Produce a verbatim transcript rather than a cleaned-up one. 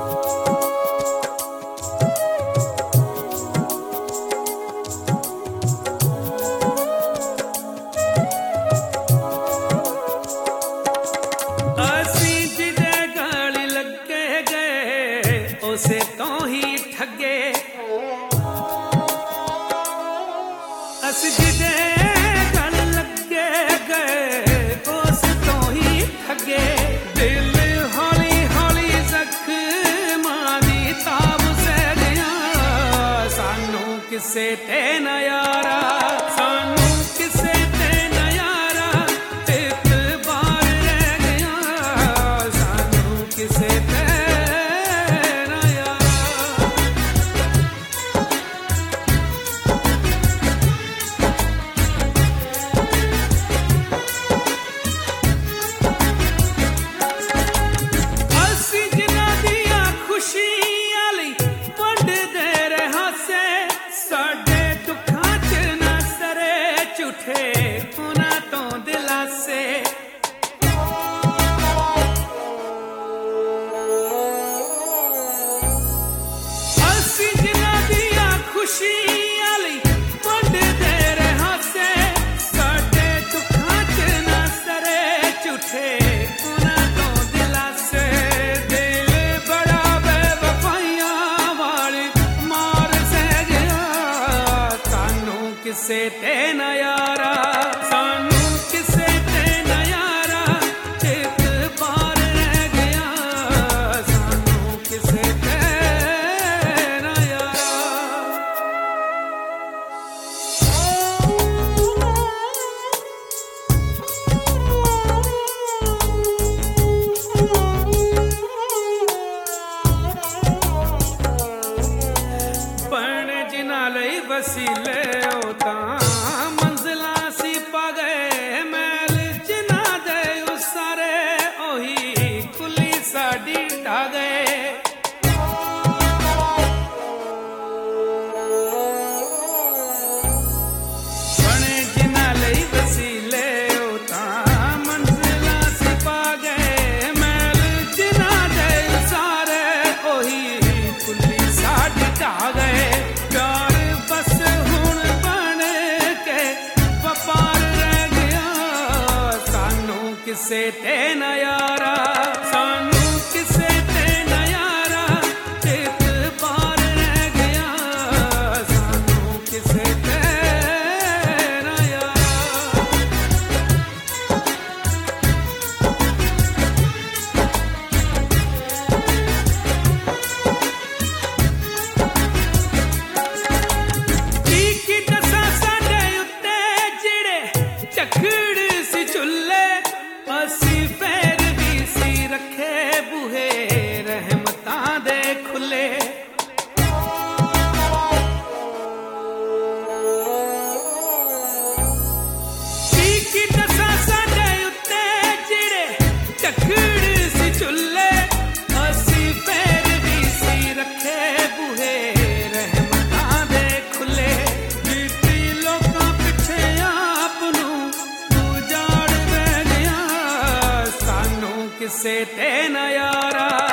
उसे तो ही ठगे अस जिदे गल लगे गए उस तो ही ठगे दिल हौली हौली जख्मां दी ताब सह गया सानू किसे ते ना यारा सानू किसे ते ना यारा इतबार रह गया सानू किसे ते किसे ते ना यारा सानू किसे ते ना यारा इतबार रह गया सानू किसे ते ना यारा बने जिन्हां लई वसीले मंजिला सी पा गए मैल जिना दे उस सारे ओही कुली साडी ढा गए बने जिना लई वसीले मंजिला सी पा गए मैल जिना दे उस सारे ओही कुली साडी ढा गए प्यार बस किसे ते ना यारा सानू किसे ते ना यारा इतबार रह गया सानू किसे ते ना यारा की दसा साडे उत्ते जिहड़े झक्कड़ सी चुल्ले असी पैर भी सी रखे बूहे रहमतां दे खुले की दसा साडे उत्ते जिहड़े झक्कड़ सी चुल्ले असी पैर भी सी रखे बूहे रहमतां दे खुले जिती लोकां पिछे आप नूं उजाड़ किसे ते ना यारा।